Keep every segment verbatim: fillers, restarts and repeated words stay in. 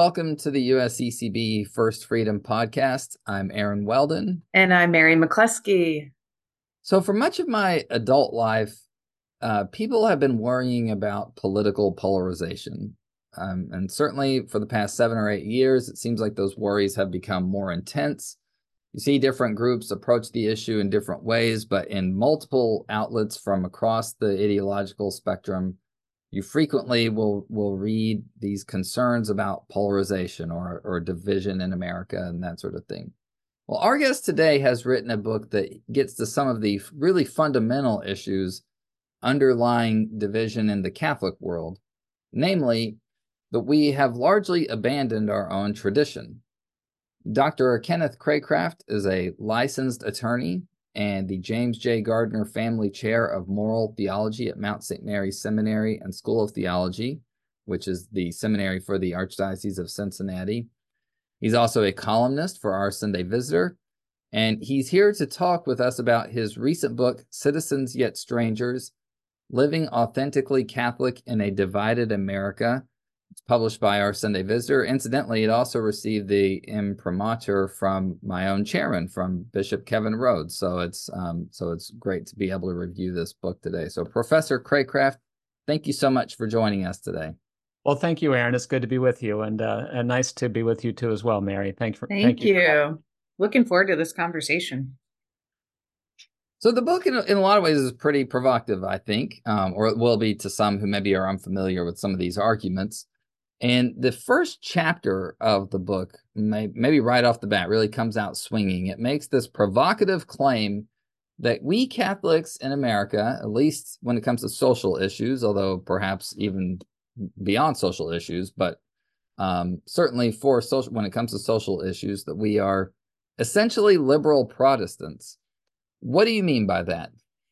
welcome to the U S E C B First Freedom Podcast. I'm Aaron Weldon. And I'm Mary McCluskey. So for much of my adult life, uh, people have been worrying about political polarization. Um, and certainly for the past seven or eight years, it seems like those worries have become more intense. You see different groups approach the issue in different ways, but in multiple outlets from across the ideological spectrum, you frequently will will read these concerns about polarization or, or division in America and that sort of thing. Well, our guest today has written a book that gets to some of the really fundamental issues underlying division in the Catholic world, namely that we have largely abandoned our own tradition. Doctor Kenneth Cracraft is a licensed attorney and the James J. Gardner Family Chair of Moral Theology at Mount Saint Mary Seminary and School of Theology, which is the seminary for the Archdiocese of Cincinnati. He's also a columnist for Our Sunday Visitor, and he's here to talk with us about his recent book, Citizens Yet Strangers, Living Authentically Catholic in a Divided America. It's published by Our Sunday Visitor. Incidentally, it also received the imprimatur from my own chairman, from Bishop Kevin Rhodes. So it's um, so it's great to be able to review this book today. So Professor Cracraft, thank you so much for joining us today. Well, thank you, Aaron. It's good to be with you, and uh, and nice to be with you too as well, Mary. Thank you. For, thank, thank you. you. Looking forward to this conversation. So the book, in, in a lot of ways, is pretty provocative, I think, um, or it will be to some who maybe are unfamiliar with some of these arguments. And the first chapter of the book, may, maybe right off the bat, really comes out swinging. It makes this provocative claim that we Catholics in America, at least when it comes to social issues, although perhaps even beyond social issues, but um, certainly for social, when it comes to social issues, that we are essentially liberal Protestants. What do you mean by that?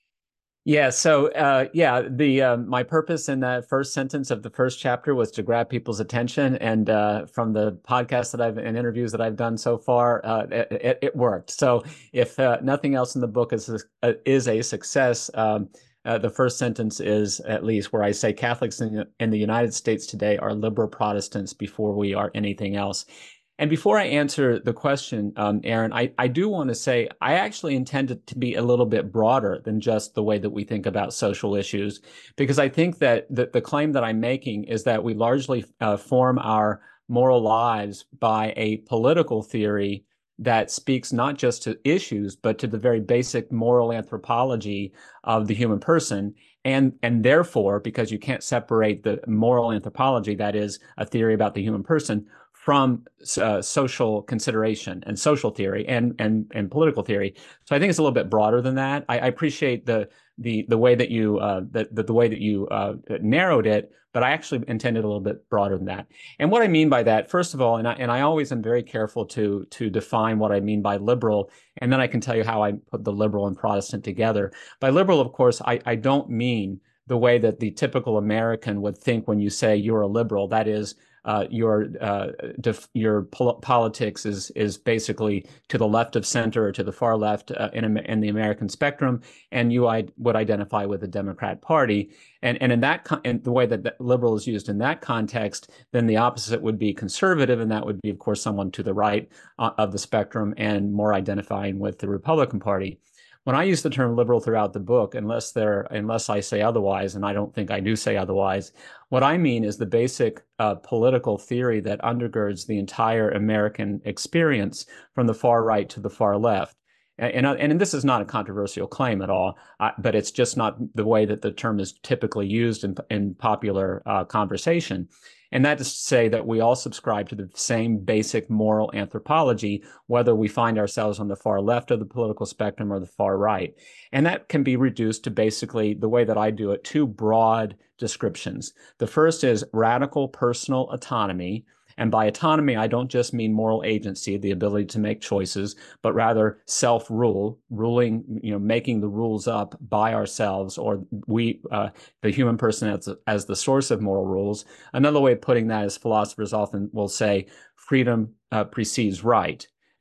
Yeah, so uh, yeah, the uh, my purpose in that first sentence of the first chapter was to grab people's attention, and uh, from the podcasts that I've and interviews that I've done so far, uh, it, it worked. So if uh, nothing else in the book is a, is a success, um, uh, the first sentence is at least where I say Catholics in, in the United States today are liberal Protestants before we are anything else. And before I answer the question, um, Aaron, I, I do want to say I actually intend it to be a little bit broader than just the way that we think about social issues, because I think that the, the claim that I'm making is that we largely uh, form our moral lives by a political theory that speaks not just to issues, but to the very basic moral anthropology of the human person. And, and therefore, because you can't separate the moral anthropology, that is a theory about the human person, from uh, social consideration and social theory and, and and political theory. So I think it's a little bit broader than that. I, I appreciate the the the way that you uh, the, the the way that you uh, narrowed it, but I actually intended a little bit broader than that. And what I mean by that, first of all, and I and I always am very careful to to define what I mean by liberal, and then I can tell you how I put the liberal and Protestant together. By liberal, of course, I, I don't mean the way that the typical American would think when you say you're a liberal. That is, Uh, your uh, def- your pol- politics is is basically to the left of center or to the far left uh, in, in the American spectrum, and you I- would identify with the Democrat Party. And and in that con- in the way that, that liberal is used in that context, then the opposite would be conservative, and that would be, of course, someone to the right uh, of the spectrum and more identifying with the Republican Party. When I use the term liberal throughout the book, unless there, unless I say otherwise, and I don't think I do say otherwise, what I mean is the basic uh, political theory that undergirds the entire American experience from the far right to the far left. And, and, and this is not a controversial claim at all, uh, but it's just not the way that the term is typically used in, in popular uh, conversation. And that is to say that we all subscribe to the same basic moral anthropology, whether we find ourselves on the far left of the political spectrum or the far right. And that can be reduced to basically the way that I do it, two broad descriptions. The first is radical personal autonomy. And by autonomy, I don't just mean moral agency, the ability to make choices, but rather self-rule, ruling, you know, making the rules up by ourselves, or we, uh, the human person as, as the source of moral rules. Another way of putting that is philosophers often will say freedom uh, precedes right.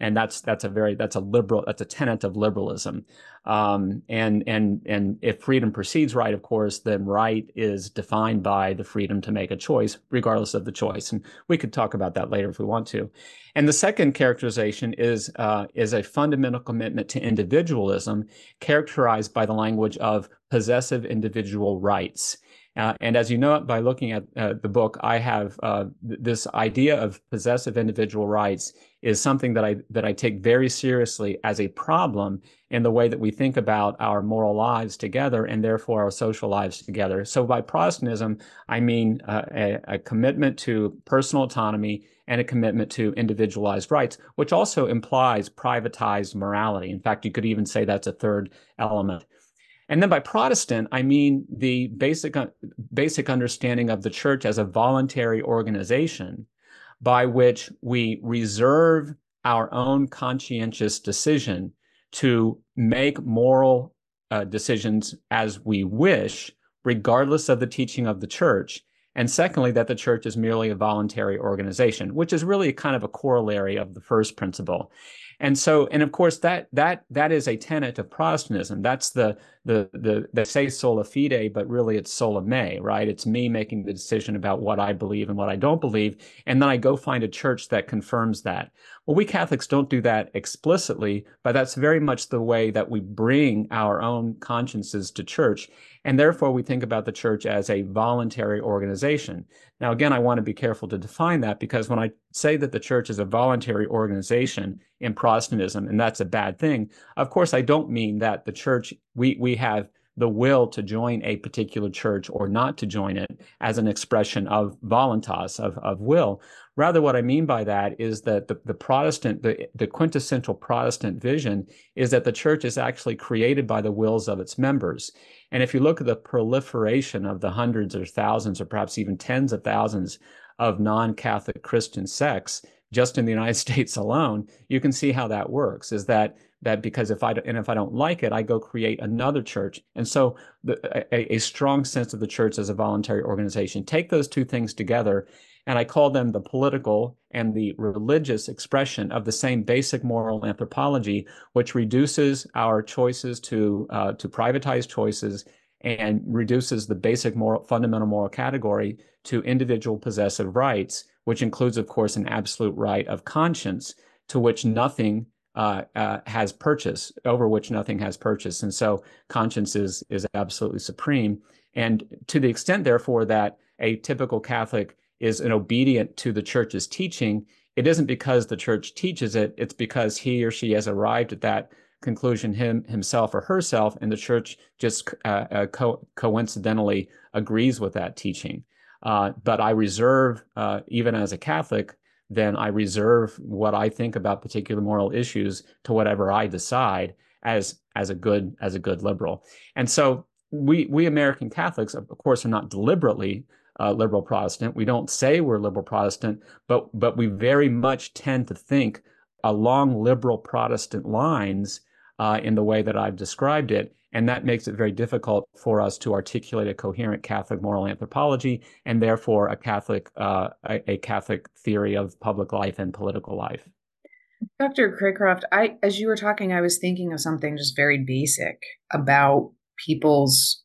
And that's that's a very that's a liberal that's a tenet of liberalism. Um, and and and if freedom precedes right, of course, then right is defined by the freedom to make a choice, regardless of the choice. And we could talk about that later if we want to. And the second characterization is uh, is a fundamental commitment to individualism, characterized by the language of possessive individual rights. Uh, and as you know, by looking at uh, the book, I have uh, th- this idea of possessive individual rights is something that I that I take very seriously as a problem in the way that we think about our moral lives together and therefore our social lives together. So by Protestantism, I mean uh, a, a commitment to personal autonomy and a commitment to individualized rights, which also implies privatized morality. In fact, you could even say that's a third element. And then by Protestant, I mean the basic, basic understanding of the church as a voluntary organization by which we reserve our own conscientious decision to make moral uh, decisions as we wish, regardless of the teaching of the church. And secondly, that the church is merely a voluntary organization, which is really kind of a corollary of the first principle. And so, and of course, that that that is a tenet of Protestantism. That's the the the they say sola fide, but really it's sola me, right? It's me making the decision about what I believe and what I don't believe, and then I go find a church that confirms that. Well, we Catholics don't do that explicitly, but that's very much the way that we bring our own consciences to church. And therefore, we think about the church as a voluntary organization. Now, again, I want to be careful to define that, because when I say that the church is a voluntary organization in Protestantism, and that's a bad thing, of course, I don't mean that the church, we, we have the will to join a particular church or not to join it as an expression of voluntas, of, of will. Rather, what I mean by that is that the, the Protestant, the, the quintessential Protestant vision is that the church is actually created by the wills of its members. And if you look at the proliferation of the hundreds or thousands or perhaps even tens of thousands of non-Catholic Christian sects just in the United States alone, you can see how that works, is that that because if I and if I don't like it, I go create another church. And so the, a, a strong sense of the church as a voluntary organization. Take those two things together, and I call them the political and the religious expression of the same basic moral anthropology, which reduces our choices to uh, to privatized choices and reduces the basic moral, fundamental moral category to individual possessive rights, which includes, of course, an absolute right of conscience to which nothing uh, uh, has purchase, over which nothing has purchase. And so conscience is, is absolutely supreme. And to the extent, therefore, that a typical Catholic is an obedient to the church's teaching, it isn't because the church teaches it, it's because he or she has arrived at that conclusion him himself or herself, and the church just uh, uh, co- coincidentally agrees with that teaching. Uh, but I reserve, uh, even as a Catholic, then I reserve what I think about particular moral issues to whatever I decide as as a good as a good liberal. And so we we American Catholics, of course, are not deliberately uh, liberal Protestant. We don't say we're liberal Protestant, but but we very much tend to think along liberal Protestant lines uh, in the way that I've described it. And that makes it very difficult for us to articulate a coherent Catholic moral anthropology, and therefore a Catholic uh, a, a Catholic theory of public life and political life. Doctor Craycroft, I, as you were talking, I was thinking of something just very basic about people's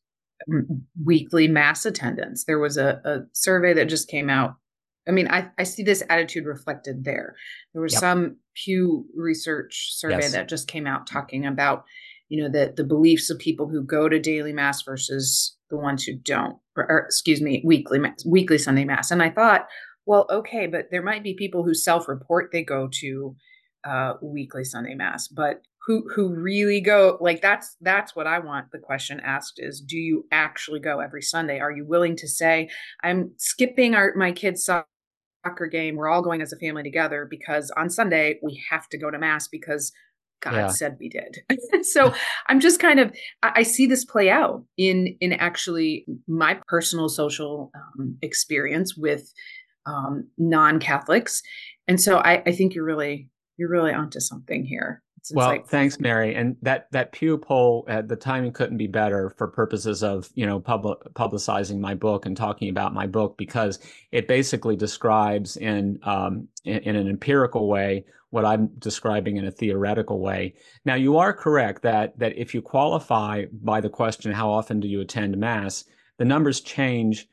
weekly mass attendance. There was a, a survey that just came out. I mean, I, I see this attitude reflected there. There was yep. some Pew Research survey yes. that just came out talking about, you know, the, the beliefs of people who go to daily mass versus the ones who don't, or, or excuse me, weekly mass, weekly Sunday mass. And I thought, well, okay, but there might be people who self-report they go to uh, weekly Sunday mass, but who who really go, like that's that's what I want the question asked is, do you actually go every Sunday? Are you willing to say, I'm skipping our my kids' soccer game, we're all going as a family together because on Sunday we have to go to mass because God yeah. said we did. So I'm just kind of, I see this play out in, in actually my personal social um, experience with um, non-Catholics. And so I, I think you're really, you're really onto something here. It's Well, insightful. thanks, Mary. And that that Pew poll, uh, the timing couldn't be better for purposes of, you know, public publicizing my book and talking about my book, because it basically describes in, um, in in an empirical way what I'm describing in a theoretical way. Now, you are correct that that if you qualify by the question, how often do you attend Mass, the numbers change.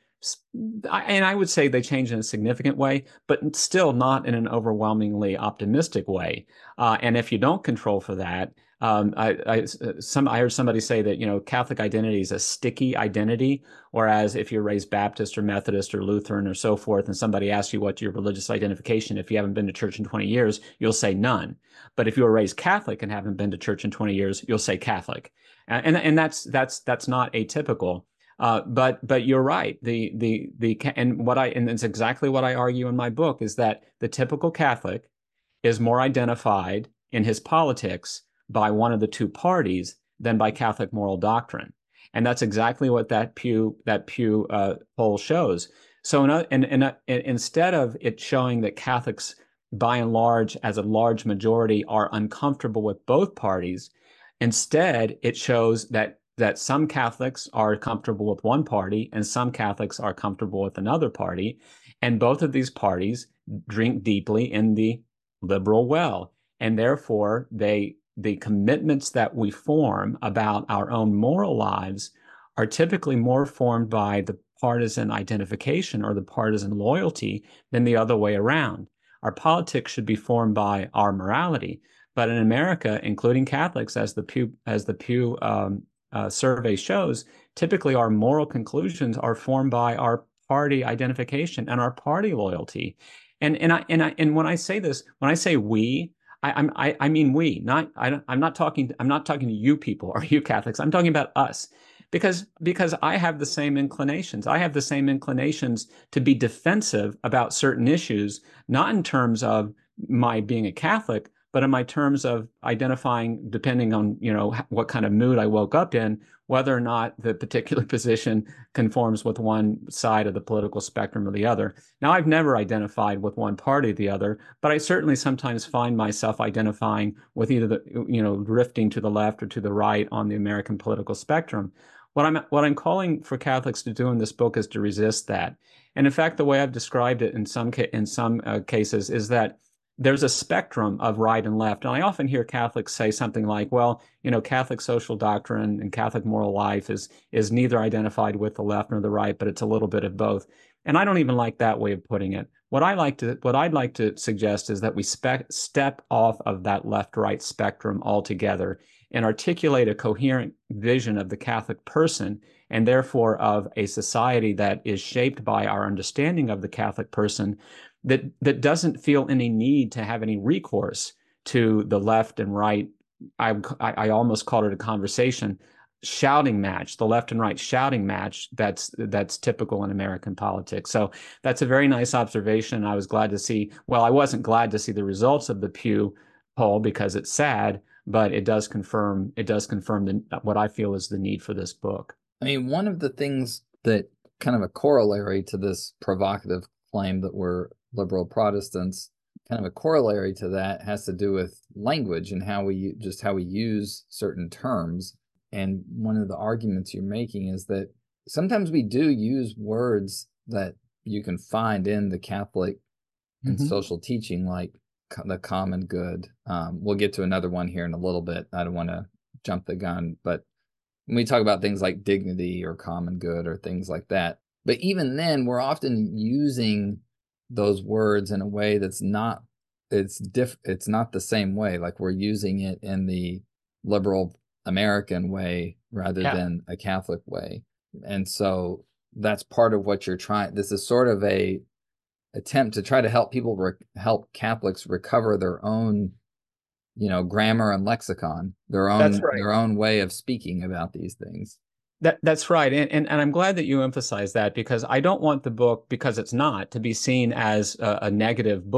And I would say they change in a significant way, but still not in an overwhelmingly optimistic way. Uh, and if you don't control for that, um, I, I, some, I heard somebody say that, you know, Catholic identity is a sticky identity, whereas if you're raised Baptist or Methodist or Lutheran or so forth, and somebody asks you what's your religious identification, if you haven't been to church in twenty years, you'll say none. But if you were raised Catholic and haven't been to church in twenty years, you'll say Catholic. And, and, and that's, that's, that's not atypical. Uh, but but you're right. The the the and what I and it's exactly what I argue in my book is that the typical Catholic is more identified in his politics by one of the two parties than by Catholic moral doctrine, and that's exactly what that Pew that Pew uh, poll shows. So in a, in, in a, in, instead of it showing that Catholics by and large, as a large majority, are uncomfortable with both parties, instead it shows that that some Catholics are comfortable with one party and some Catholics are comfortable with another party. And both of these parties drink deeply in the liberal well. And therefore, they the commitments that we form about our own moral lives are typically more formed by the partisan identification or the partisan loyalty than the other way around. Our politics should be formed by our morality. But in America, including Catholics, as the Pew, as the Pew um, Uh, survey shows, typically our moral conclusions are formed by our party identification and our party loyalty. And and I and I and when I say this, when I say we, I I'm, I, I mean we. Not I, I'm not talking. I'm not talking to you people or you Catholics. I'm talking about us, because because I have the same inclinations. I have the same inclinations to be defensive about certain issues, not in terms of my being a Catholic, but in my terms of identifying, depending on, you know, what kind of mood I woke up in, whether or not the particular position conforms with one side of the political spectrum or the other. Now, I've never identified with one party or the other, but I certainly sometimes find myself identifying with either the, you know, drifting to the left or to the right on the American political spectrum. What I'm what I'm calling for Catholics to do in this book is to resist that. And in fact, the way I've described it in some ca- in some uh, cases is that there's a spectrum of right and left. And I often hear Catholics say something like, well, you know, Catholic social doctrine and Catholic moral life is is neither identified with the left nor the right, but it's a little bit of both. And I don't even like that way of putting it. What I like to what I'd like to suggest is that we spe- step off of that left-right spectrum altogether and articulate a coherent vision of the Catholic person, and therefore of a society that is shaped by our understanding of the Catholic person, that that doesn't feel any need to have any recourse to the left and right. I, I, I almost called it a conversation shouting match, the left and right shouting match that's that's typical in American politics. So that's a very nice observation. I was glad to see, well, I wasn't glad to see the results of the Pew poll because it's sad, but it does confirm it does confirm the, what I feel is the need for this book. I mean, one of the things that kind of a corollary to this provocative claim that we're liberal Protestants, kind of a corollary to that has to do with language and how we just how we use certain terms. And one of the arguments you're making is that sometimes we do use words that you can find in the Catholic and mm-hmm. social teaching, like the common good. Um, we'll get to another one here in a little bit. I don't want to jump the gun, but when we talk about things like dignity or common good or things like that, but even then, we're often using those words in a way that's not it's diff it's not the same way. Like we're using it in the liberal American way rather yeah. than a Catholic way. And so that's part of what you're trying. This is sort of a attempt to try to help people re- help Catholics recover their own, you know, grammar and lexicon, their own right. their own way of speaking about these things. That that's right, and, and and I'm glad that you emphasize that, because I don't want the book, because it's not, to be seen as a, a negative book.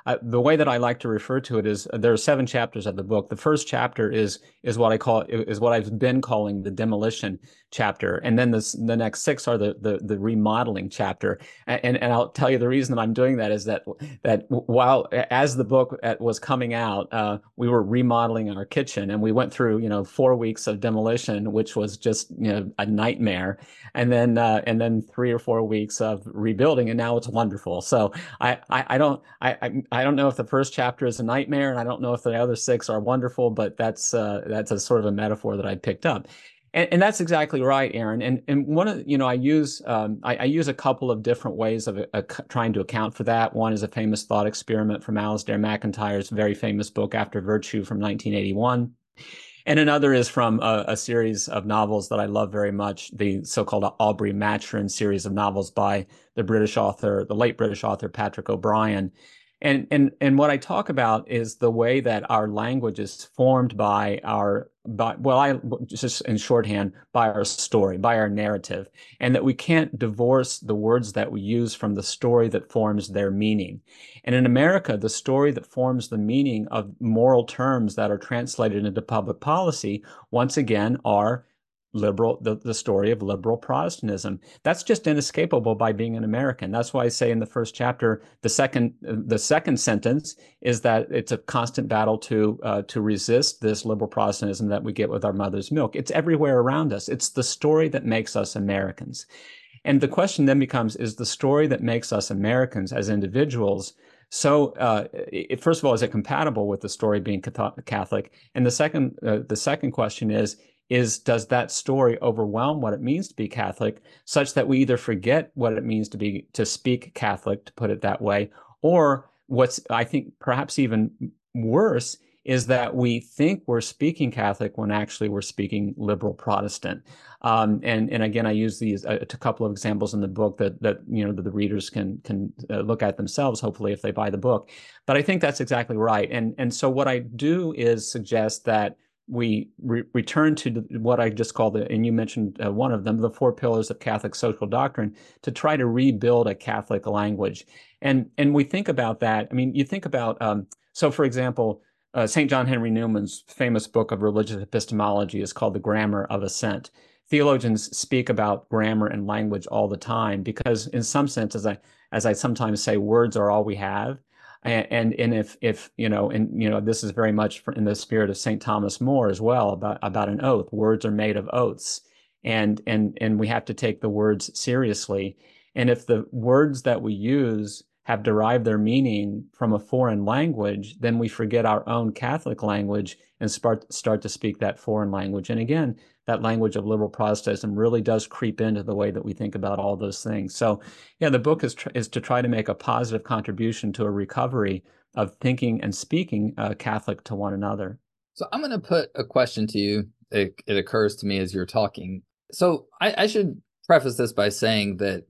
uh, the way that I like to refer to it is uh, there are seven chapters of the book. The first chapter is is what I call is what I've been calling the demolition chapter, and then this, the next six are the the, the remodeling chapter. And and I'll tell you the reason that I'm doing that is that that while as the book was coming out, uh, we were remodeling our kitchen, and we went through you know four weeks of demolition, which was just you know a nightmare, and then uh, and then three or four weeks of rebuilding, and now it's wonderful. So I I, I don't I, I I don't know if the first chapter is a nightmare, and I don't know if the other six are wonderful, but that's uh, that's a sort of a metaphor that I picked up. And, and that's exactly right, Aaron. And and one of you know I use um, I, I use a couple of different ways of uh, trying to account for that. One is a famous thought experiment from Alasdair MacIntyre's very famous book After Virtue from nineteen eighty-one. And another is from a, a series of novels that I love very much, the so-called Aubrey Maturin series of novels by the British author, the late British author Patrick O'Brian. And, and, and what I talk about is the way that our language is formed by our, by, well, I just in shorthand, by our story, by our narrative, and that we can't divorce the words that we use from the story that forms their meaning. And in America, the story that forms the meaning of moral terms that are translated into public policy, once again, are liberal, the, the story of liberal Protestantism. That's just inescapable by being an American. That's why I say in the first chapter, the second the second sentence is that it's a constant battle to uh, to resist this liberal Protestantism that we get with our mother's milk. It's everywhere around us. It's the story that makes us Americans. And the question then becomes, is the story that makes us Americans as individuals, so uh, it, first of all, is it compatible with the story being Catholic? And the second uh, the second question is, is does that story overwhelm what it means to be Catholic, such that we either forget what it means to be to speak Catholic, to put it that way, or what's I think perhaps even worse is that we think we're speaking Catholic when actually we're speaking liberal Protestant. Um, and and again, I use these a, a couple of examples in the book that that you know that the readers can can uh, look at themselves, hopefully, if they buy the book. But I think that's exactly right. And and so what I do is suggest that we re return to the, what I just called, the, and you mentioned uh, one of them, the four pillars of Catholic social doctrine, to try to rebuild a Catholic language. And and we think about that. I mean, you think about, um, so for example, uh, Saint John Henry Newman's famous book of religious epistemology is called The Grammar of Assent. Theologians speak about grammar and language all the time because, in some sense, as I as I sometimes say, words are all we have. And, and if, if, you know, and, you know, this is very much in the spirit of Saint Thomas More as well, about, about an oath. Words are made of oaths, and, and, and we have to take the words seriously. And if the words that we use have derived their meaning from a foreign language, then we forget our own Catholic language and start, start to speak that foreign language. And again, that language of liberal Protestantism really does creep into the way that we think about all those things. So, yeah, the book is, tr is to try to make a positive contribution to a recovery of thinking and speaking uh, Catholic to one another. So I'm going to put a question to you. It, it occurs to me as you're talking. So I, I should preface this by saying that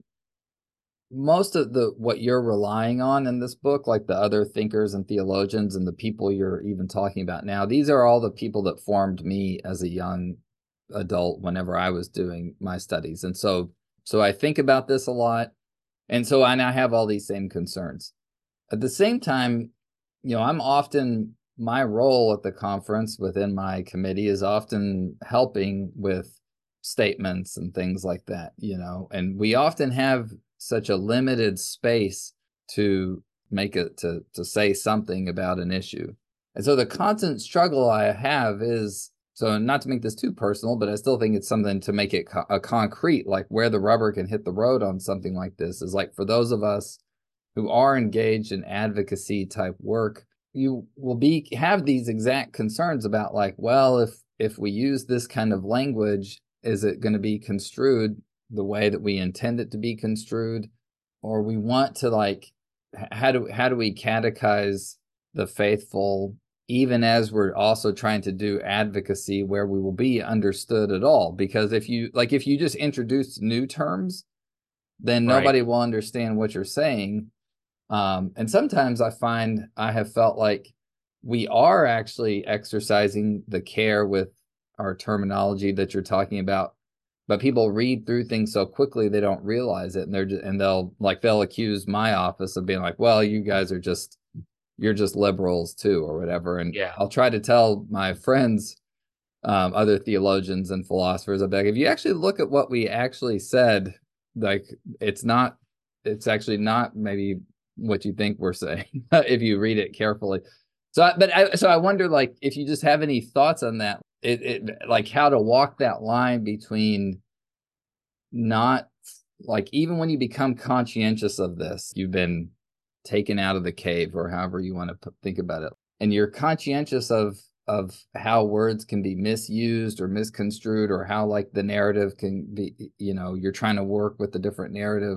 most of the what you're relying on in this book, like the other thinkers and theologians and the people you're even talking about now, these are all the people that formed me as a young adult whenever I was doing my studies. And so so I think about this a lot. And so I now have all these same concerns. At the same time, you know, I'm often, my role at the conference within my committee is often helping with statements and things like that, you know, and we often have such a limited space to make it, to, to say something about an issue. And so the constant struggle I have is, so not to make this too personal, but I still think it's something to make it co a concrete, like where the rubber can hit the road on something like this is like for those of us who are engaged in advocacy type work, you will be have these exact concerns about like, well, if if we use this kind of language, is it going to be construed the way that we intend it to be construed? Or we want to like, how do how do we catechize the faithful, even as we're also trying to do advocacy where we will be understood at all? Because if you like, if you just introduce new terms, then nobody right. will understand what you're saying. Um, and sometimes I find I have felt like we are actually exercising the care with our terminology that you're talking about, but people read through things so quickly they don't realize it, and they're just, and they'll like they'll accuse my office of being like, well, you guys are just you're just liberals too, or whatever. And Yeah. I'll try to tell my friends, um, other theologians and philosophers, I'm like, if you actually look at what we actually said, like it's not, it's actually not maybe what you think we're saying if you read it carefully. So, I, but I, so I wonder, like, if you just have any thoughts on that, it, it like how to walk that line between not, like, even when you become conscientious of this, you've been taken out of the cave, or however you want to think about it, and you're conscientious of of how words can be misused or misconstrued, or how, like, the narrative can be, you know, you're trying to work with the different narrative,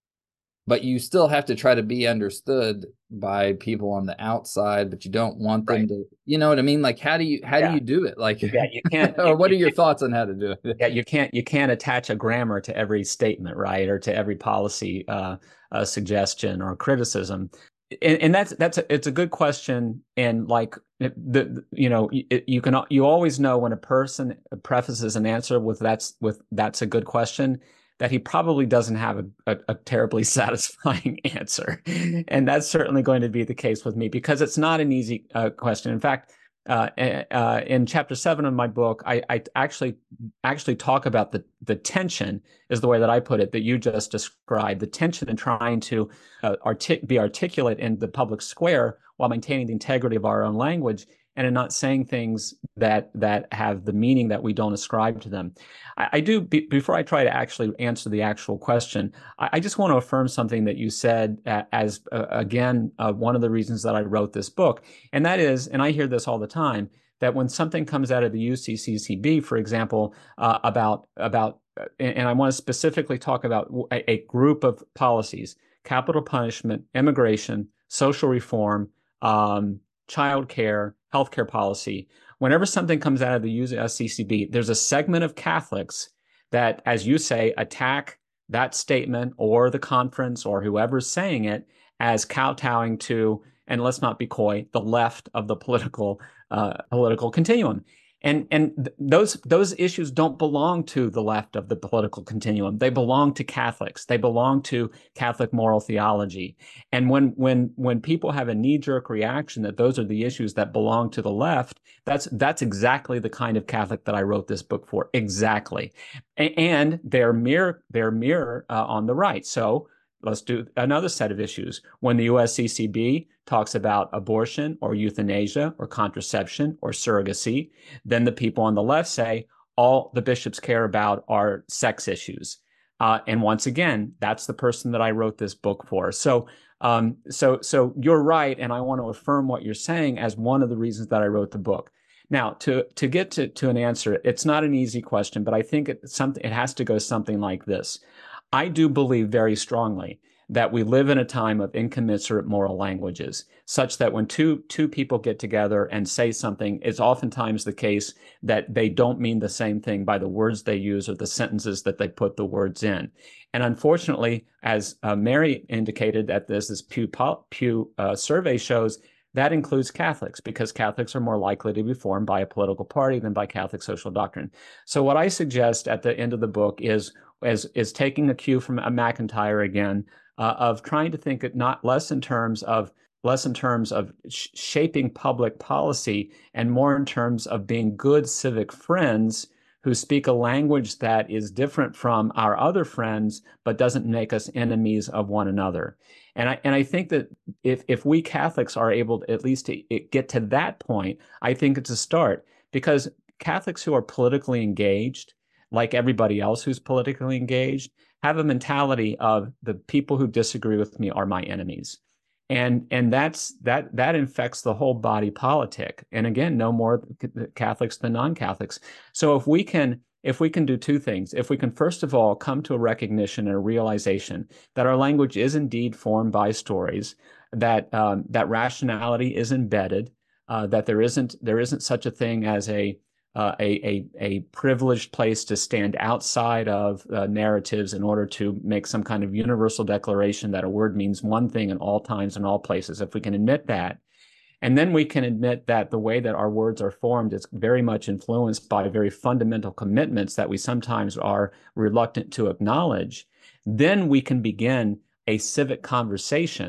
but you still have to try to be understood by people on the outside, but you don't want them right. to, you know what I mean? Like, how do you, how yeah. do you do it? Like, yeah, you can't, or you, what are you, your thoughts on how to do it? Yeah, you can't, you can't attach a grammar to every statement, right? Or to every policy uh, uh, suggestion or criticism. And, and that's, that's, a, it's a good question. And like the, you know, you, you can, you always know when a person prefaces an answer with that's, with that's a good question, that he probably doesn't have a, a, a terribly satisfying answer. And that's certainly going to be the case with me, because it's not an easy uh, question. In fact, uh, uh, in chapter seven of my book, I, I actually actually talk about the, the tension, is the way that I put it, that you just described, the tension in trying to uh, artic- be articulate in the public square while maintaining the integrity of our own language, and in not saying things that that have the meaning that we don't ascribe to them. I, I do, be, before I try to actually answer the actual question, I, I just want to affirm something that you said uh, as, uh, again, uh, one of the reasons that I wrote this book. And that is, and I hear this all the time, that when something comes out of the U C C C B, for example, uh, about, about and I want to specifically talk about a, a group of policies: capital punishment, immigration, social reform, um, child care, healthcare policy. Whenever something comes out of the U C C B, there's a segment of Catholics that, as you say, attack that statement or the conference or whoever's saying it as kowtowing to, and let's not be coy, the left of the political uh, political continuum. And and th- those those issues don't belong to the left of the political continuum. They belong to Catholics. They belong to Catholic moral theology. And when when when people have a knee-jerk reaction that those are the issues that belong to the left, that's that's exactly the kind of Catholic that I wrote this book for. Exactly. A- and they're mirror they're mirror uh, on the right. So let's do another set of issues. When the U S C C B talks about abortion or euthanasia or contraception or surrogacy, then the people on the left say all the bishops care about are sex issues. Uh, and once again, that's the person that I wrote this book for. So, um, so, so you're right, and I want to affirm what you're saying as one of the reasons that I wrote the book. Now, to to get to to an answer, it's not an easy question, but I think it something it has to go something like this. I do believe very strongly that we live in a time of incommensurate moral languages, such that when two two people get together and say something, it's oftentimes the case that they don't mean the same thing by the words they use or the sentences that they put the words in. And unfortunately, as uh, Mary indicated, that this, this Pew, Pew uh, survey shows, that includes Catholics, because Catholics are more likely to be formed by a political party than by Catholic social doctrine. So what I suggest at the end of the book is, is, is taking a cue from MacIntyre again, uh, of trying to think it not less in terms of less in terms of sh- shaping public policy and more in terms of being good civic friends who speak a language that is different from our other friends, but doesn't make us enemies of one another. And I and I think that if if we Catholics are able to at least to get to that point, I think it's a start, because Catholics who are politically engaged, like everybody else who's politically engaged, have a mentality of the people who disagree with me are my enemies. And and that's that that infects the whole body politic. And again, no more Catholics than non-Catholics. So if we can if we can do two things, if we can first of all come to a recognition and a realization that our language is indeed formed by stories, that um, that rationality is embedded, uh, that there isn't there isn't such a thing as a Uh, a, a, a privileged place to stand outside of uh, narratives in order to make some kind of universal declaration that a word means one thing in all times and all places. If we can admit that, and then we can admit that the way that our words are formed is very much influenced by very fundamental commitments that we sometimes are reluctant to acknowledge, then we can begin a civic conversation.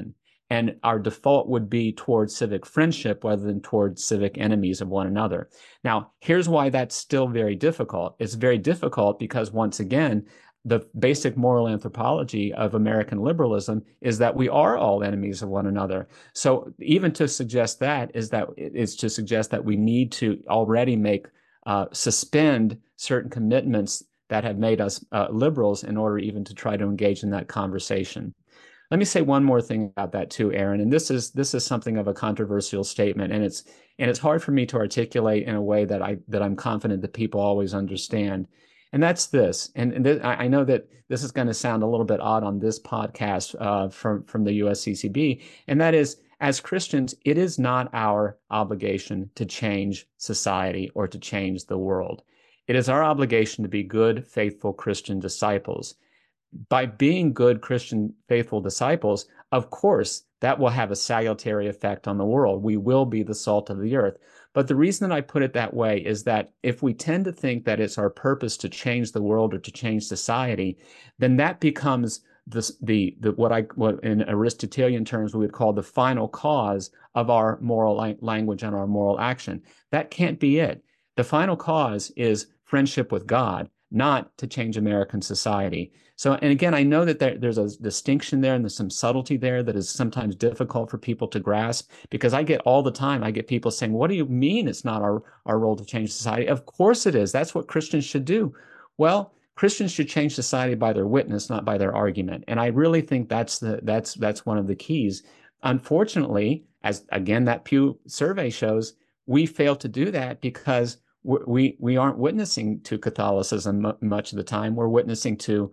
And our default would be towards civic friendship rather than towards civic enemies of one another. Now, here's why that's still very difficult. It's very difficult because, once again, the basic moral anthropology of American liberalism is that we are all enemies of one another. So even to suggest that is that is to suggest that we need to already make uh, suspend certain commitments that have made us uh, liberals in order even to try to engage in that conversation. Let me say one more thing about that too, Aaron. And this is this is something of a controversial statement, and it's and it's hard for me to articulate in a way that I that I'm confident that people always understand. And that's this. And, and th- I know that this is going to sound a little bit odd on this podcast uh, from from the U S C C B, and that is, as Christians, it is not our obligation to change society or to change the world. It is our obligation to be good, faithful Christian disciples. By being good Christian faithful disciples, of course, that will have a salutary effect on the world. We will be the salt of the earth. But the reason that I put it that way is that if we tend to think that it's our purpose to change the world or to change society, then that becomes the, the, the what I what in Aristotelian terms we would call the final cause of our moral la- language and our moral action. That can't be it. The final cause is friendship with God, not to change American society. So, and again, I know that there, there's a distinction there and there's some subtlety there that is sometimes difficult for people to grasp, because I get all the time, I get people saying, what do you mean it's not our, our role to change society? Of course it is. That's what Christians should do. Well, Christians should change society by their witness, not by their argument. And I really think that's the that's that's one of the keys. Unfortunately, as again, that Pew survey shows, we fail to do that because we we aren't witnessing to Catholicism much of the time. We're witnessing to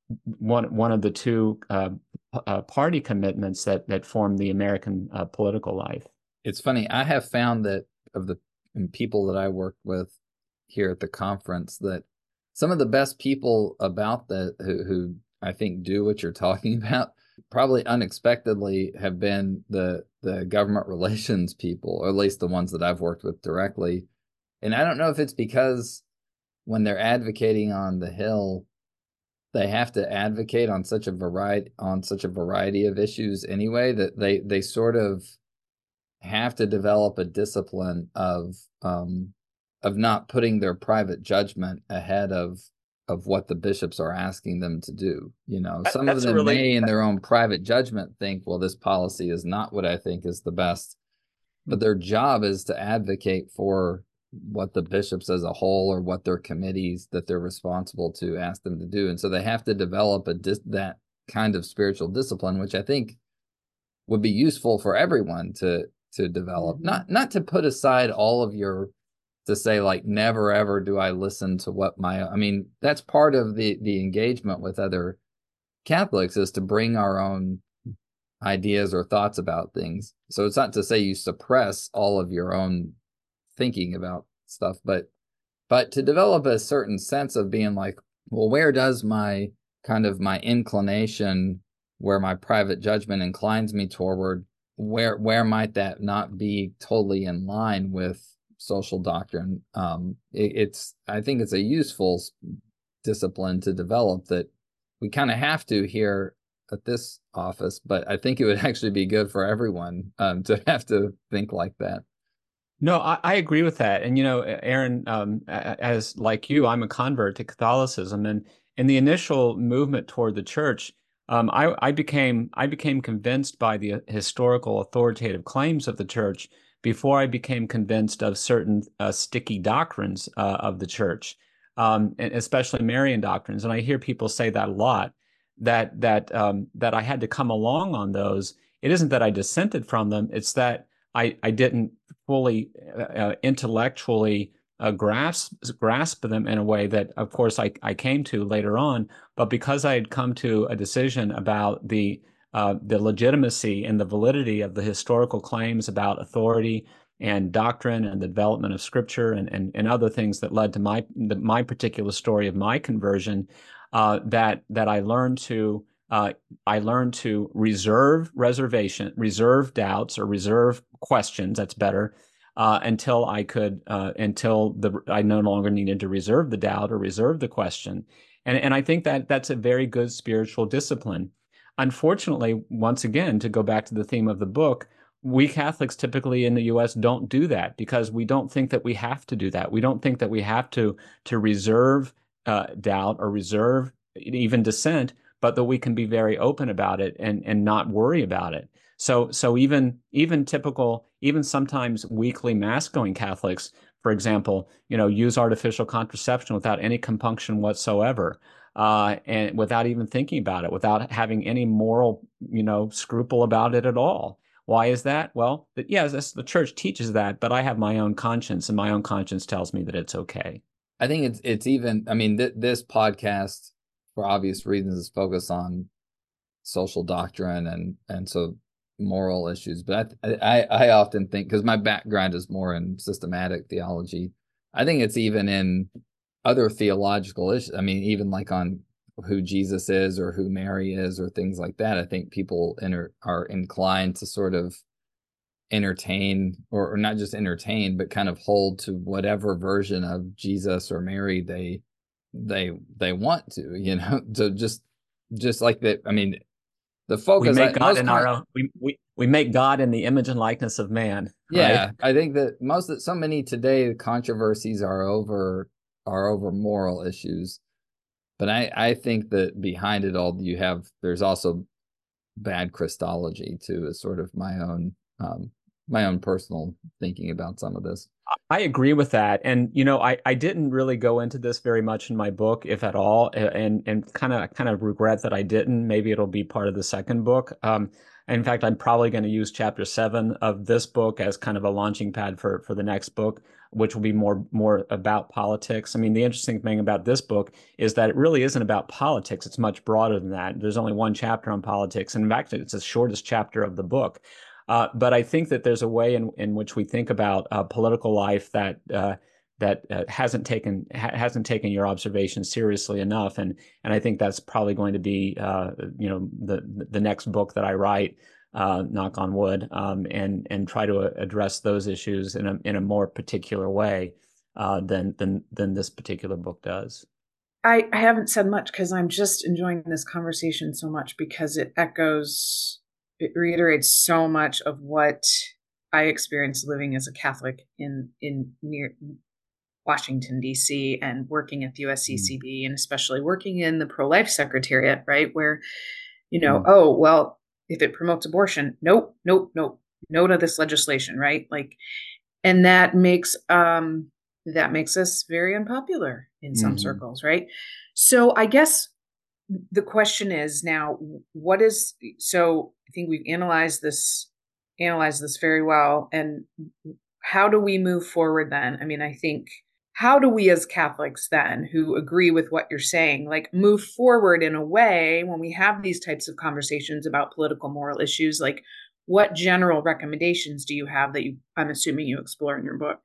one one of the two uh, uh, party commitments that that form the American uh, political life. It's funny. I have found that of the people that I work with here at the conference, that some of the best people about that who, who I think do what you're talking about, probably unexpectedly have been the the government relations people, or at least the ones that I've worked with directly. And I don't know if it's because when they're advocating on the Hill, they have to advocate on such a variety on such a variety of issues anyway, that they they sort of have to develop a discipline of um, of not putting their private judgment ahead of of what the bishops are asking them to do. You know, some That's of them really, may, in their own private judgment, think, well, this policy is not what I think is the best, but their job is to advocate for what the bishops as a whole, or what their committees that they're responsible to, ask them to do. And so they have to develop a dis- that kind of spiritual discipline, which I think would be useful for everyone to to develop. Mm-hmm. Not not to put aside all of your, to say like, never ever do I listen to what my, I mean, that's part of the the engagement with other Catholics, is to bring our own ideas or thoughts about things. So it's not to say you suppress all of your own thinking about stuff, but but to develop a certain sense of being like, well, where does my kind of my inclination, where my private judgment inclines me toward, where where might that not be totally in line with social doctrine? Um, it, it's I think it's a useful discipline to develop that we kind of have to here at this office, but I think it would actually be good for everyone um, to have to think like that. No, I, I agree with that. And, you know, Aaron, um, as like you, I'm a convert to Catholicism. And in the initial movement toward the church, um, I, I became I became convinced by the historical authoritative claims of the church before I became convinced of certain uh, sticky doctrines uh, of the church, um, and especially Marian doctrines. And I hear people say that a lot, that that um, that I had to come along on those. It isn't that I dissented from them; it's that I, I didn't fully uh, intellectually uh, grasp grasp them in a way that, of course, I, I came to later on. But because I had come to a decision about the uh, the legitimacy and the validity of the historical claims about authority and doctrine and the development of Scripture and and, and other things that led to my the, my particular story of my conversion, uh, that that I learned to. Uh, I learned to reserve reservation, reserve doubts or reserve questions. That's better uh, until I could, uh, until the I no longer needed to reserve the doubt or reserve the question. And and I think that that's a very good spiritual discipline. unfortunately, once again, to go back to the theme of the book, we Catholics typically in the U S don't do that because we don't think that we have to do that. We don't think that we have to to reserve uh, doubt or reserve even dissent, but that we can be very open about it and and not worry about it. So so even even typical, even sometimes weakly mass going Catholics, for example, you know, use artificial contraception without any compunction whatsoever, uh, and without even thinking about it, without having any moral, you know, scruple about it at all. Why is that? Well, yes, the church teaches that, but I have my own conscience, and my own conscience tells me that it's okay. I think it's it's even. I mean, th- this podcast, for obvious reasons, is focused on social doctrine and and so moral issues. But I I, I often think, because my background is more in systematic theology, I think it's even in other theological issues. I mean, even like on who Jesus is or who Mary is or things like that. I think people enter, are inclined to sort of entertain or, or not just entertain, but kind of hold to whatever version of Jesus or Mary they they they want to, you know, to just just like that. I mean, the focus. We make I, God most in con- our own. We, we we make God in the image and likeness of man. Yeah, right? I think that most of so many today controversies are over are over moral issues. But I, I think that behind it all, you have there's also bad Christology too, is sort of my own um, my own personal thinking about some of this. I agree with that. And, you know, I, I didn't really go into this very much in my book, if at all, and and kind of kind of regret that I didn't. Maybe it'll be part of the second book. Um, in fact, I'm probably going to use chapter seven of this book as kind of a launching pad for for the next book, which will be more more about politics. I mean, the interesting thing about this book is that it really isn't about politics. It's much broader than that. There's only one chapter on politics. And in fact, it's the shortest chapter of the book. Uh, but I think that there's a way in, in which we think about uh, political life that uh, that uh, hasn't taken ha- hasn't taken your observation seriously enough, and and I think that's probably going to be uh, you know the the next book that I write, uh, knock on wood, um, and and try to address those issues in a in a more particular way uh, than than than this particular book does. I, I haven't said much because I'm just enjoying this conversation so much because it echoes it reiterates so much of what I experienced living as a Catholic in in near Washington, D C, and working at the U S C C B, mm. and especially working in the pro-life secretariat, right? Where, you know, mm. oh, well, if it promotes abortion, nope, nope, nope, no to this legislation, right? Like, and that makes um that makes us very unpopular in some mm-hmm. circles, right? So I guess the question is now, what is, so I think we've analyzed this, analyzed this very well. And how do we move forward then? I mean, I think, how do we as Catholics then, who agree with what you're saying, like move forward in a way when we have these types of conversations about political moral issues? Like, what general recommendations do you have that you, I'm assuming you explore in your book?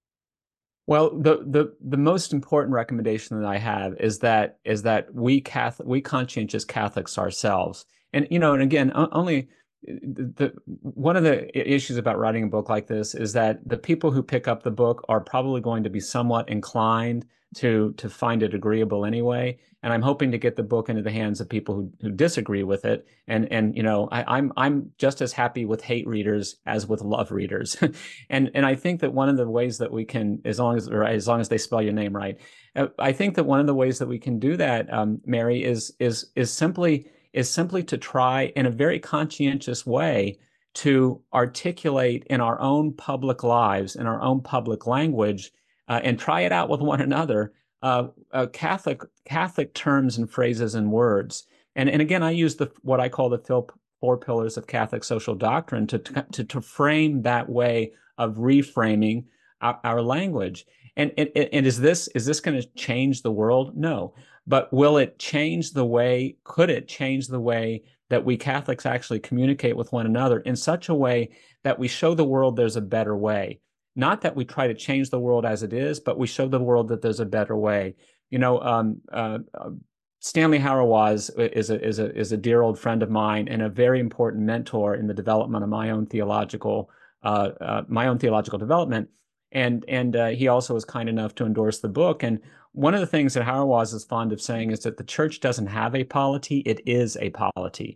Well, the, the the most important recommendation that I have is that is that we Catholic, we conscientious Catholics ourselves, and you know, and again, only the, the one of the issues about writing a book like this is that the people who pick up the book are probably going to be somewhat inclined to to find it agreeable anyway. And I'm hoping to get the book into the hands of people who, who disagree with it. And and you know, I, I'm I'm just as happy with hate readers as with love readers. and and I think that one of the ways that we can, as long as or as long as they spell your name right, I think that one of the ways that we can do that, um, Mary, is is is simply is simply to try in a very conscientious way to articulate in our own public lives, in our own public language, uh, and try it out with one another, uh, uh, Catholic Catholic terms and phrases and words. And and again, I use the what I call the four pillars of Catholic social doctrine to to to frame that way of reframing our, our language. And, and and is this is this going to change the world? No. But will it change the way, could it change the way that we Catholics actually communicate with one another in such a way that we show the world there's a better way? Not that we try to change the world as it is, but we show the world that there's a better way. You know, um, uh, Stanley Hauerwas is a, is, a, is a dear old friend of mine and a very important mentor in the development of my own theological, uh, uh, my own theological development. And and uh, he also was kind enough to endorse the book. And one of the things that Hauerwas is fond of saying is that the church doesn't have a polity, it is a polity.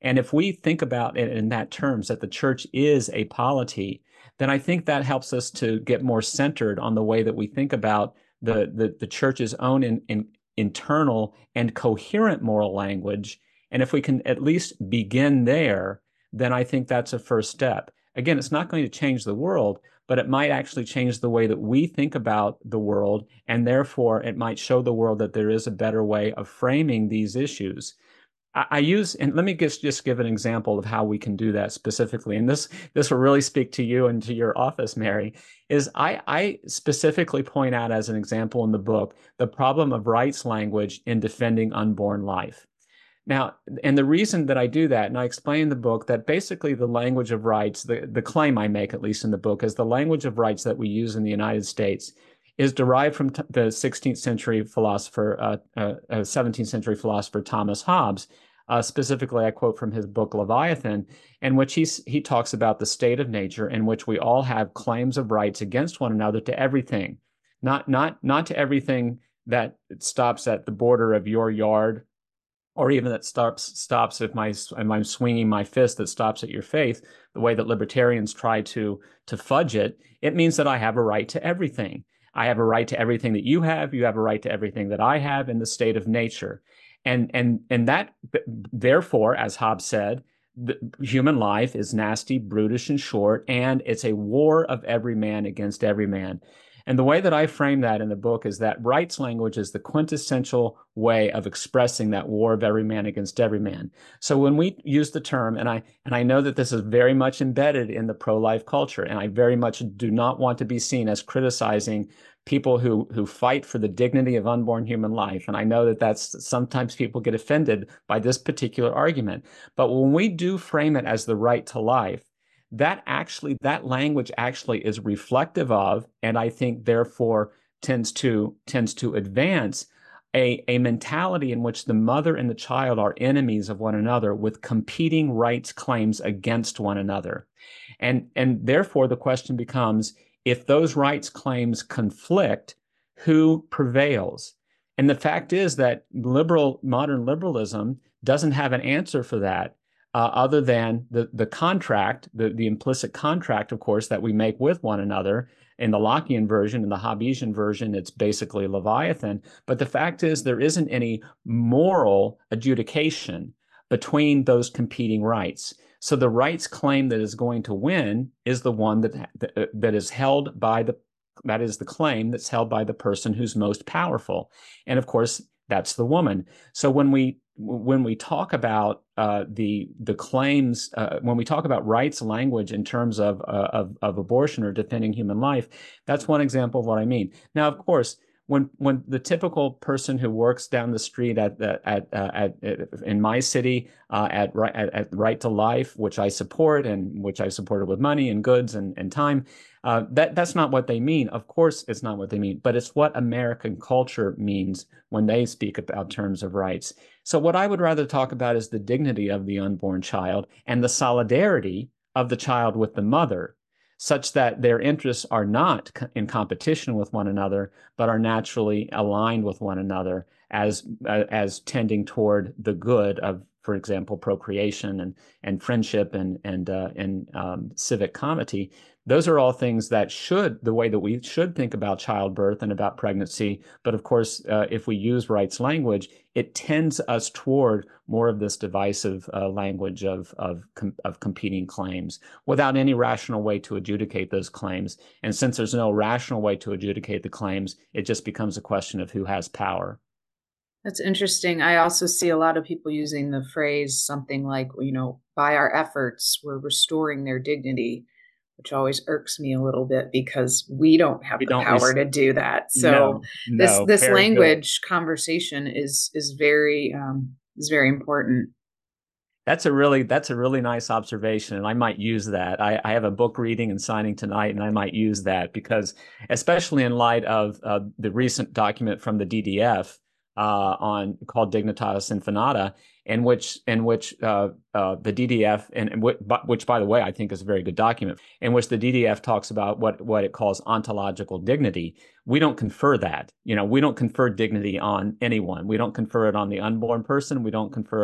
And if we think about it in that terms, that the church is a polity, then I think that helps us to get more centered on the way that we think about the, the, the church's own in, in, internal and coherent moral language. And if we can at least begin there, then I think that's a first step. Again, it's not going to change the world, but it might actually change the way that we think about the world, and therefore it might show the world that there is a better way of framing these issues. I, I use, and let me just, just give an example of how we can do that specifically, and this this will really speak to you and to your office, Mary, is I, I specifically point out as an example in the book the problem of rights language in defending unborn life. Now, and the reason that I do that, and I explain in the book that basically the language of rights, the, the claim I make, at least in the book, is the language of rights that we use in the United States is derived from t- the sixteenth century philosopher, uh, uh, uh, seventeenth century philosopher Thomas Hobbes. Uh, specifically, I quote from his book Leviathan, in which he, he talks about the state of nature in which we all have claims of rights against one another to everything, not, not, not to everything that stops at the border of your yard, or even that stops stops if my if I'm swinging my fist that stops at your face, the way that libertarians try to to fudge it. It means that I have a right to everything. I have a right to everything that you have. You have a right to everything that I have in the state of nature. And and and that, therefore, as Hobbes said, the human life is nasty, brutish, and short, and it's a war of every man against every man. And the way that I frame that in the book is that rights language is the quintessential way of expressing that war of every man against every man. So when we use the term, and I and I know that this is very much embedded in the pro-life culture, and I very much do not want to be seen as criticizing people who who fight for the dignity of unborn human life. And I know that that's sometimes people get offended by this particular argument. But when we do frame it as the right to life, that actually, that language actually is reflective of, and I think therefore tends to tends to advance a, a mentality in which the mother and the child are enemies of one another with competing rights claims against one another. And, and therefore the question becomes, if those rights claims conflict, who prevails? And the fact is that liberal, modern liberalism doesn't have an answer for that. Uh, other than the, the contract, the, the implicit contract, of course, that we make with one another. In the Lockean version, in the Hobbesian version, it's basically Leviathan. But the fact is there isn't any moral adjudication between those competing rights. So the rights claim that is going to win is the one that, that, that is held by the, that is the claim that's held by the person who's most powerful. And of course, that's the woman. So when we when we talk about uh, the the claims, uh, when we talk about rights language in terms of, uh, of of abortion or defending human life, that's one example of what I mean. Now, of course, when when the typical person who works down the street at the, at, uh, at at in my city uh, at, at at Right to Life, which I support and which I supported with money and goods and and time, uh, that that's not what they mean. Of course, it's not what they mean, but it's what American culture means when they speak about terms of rights. So what I would rather talk about is the dignity of the unborn child and the solidarity of the child with the mother, such that their interests are not in competition with one another, but are naturally aligned with one another as uh, as tending toward the good of, for example, procreation and and friendship and and uh, and um, civic comity. Those are all things that should, the way that we should think about childbirth and about pregnancy. But of course, uh, if we use rights language, it tends us toward more of this divisive uh, language of, of, com- of competing claims without any rational way to adjudicate those claims. And since there's no rational way to adjudicate the claims, it just becomes a question of who has power. That's interesting. I also see a lot of people using the phrase something like, you know, by our efforts, we're restoring their dignity, which always irks me a little bit because we don't have we the don't power res- to do that. So no, this no, this language good. conversation is is very um, is very important. That's a really that's a really nice observation, and I might use that. I, I have a book reading and signing tonight, and I might use that because, especially in light of uh, the recent document from the D D F uh, on called Dignitatis Infinita, in which in which uh, uh, the D D F and, and w- which, by the way, I think is a very good document, in which the D D F talks about what what it calls ontological dignity. We don't confer that. You know, we don't confer dignity on anyone. We don't confer it on the unborn person. We don't confer it